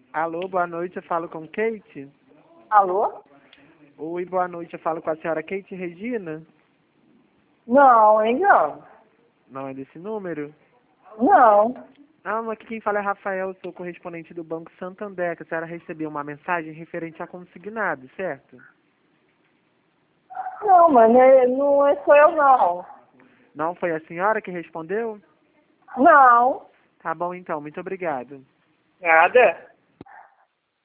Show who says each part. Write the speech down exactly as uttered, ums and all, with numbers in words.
Speaker 1: Alô, boa noite, eu falo com Kate?
Speaker 2: Alô?
Speaker 1: Oi, boa noite, eu falo com a senhora Kate Regina?
Speaker 2: Não, hein, não.
Speaker 1: Não é desse número?
Speaker 2: Não.
Speaker 1: Ah, mas aqui quem fala é Rafael, sou correspondente do Banco Santander, que a senhora recebeu uma mensagem referente a consignado, certo?
Speaker 2: Não, mas não é- não é- sou eu, não.
Speaker 1: Não foi a senhora que respondeu?
Speaker 2: Não.
Speaker 1: Tá bom então, muito obrigado.
Speaker 2: Nada.